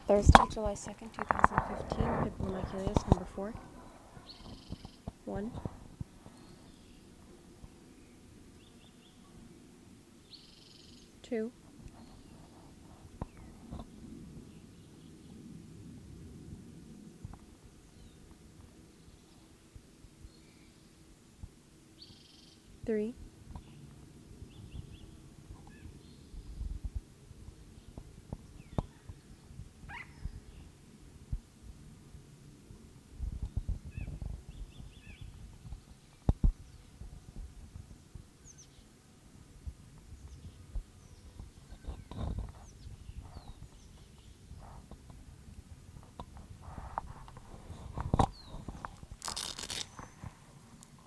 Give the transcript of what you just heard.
Thursday, July 2nd, 2015, Pippa Michaelius, number 4. 1. 2. 3.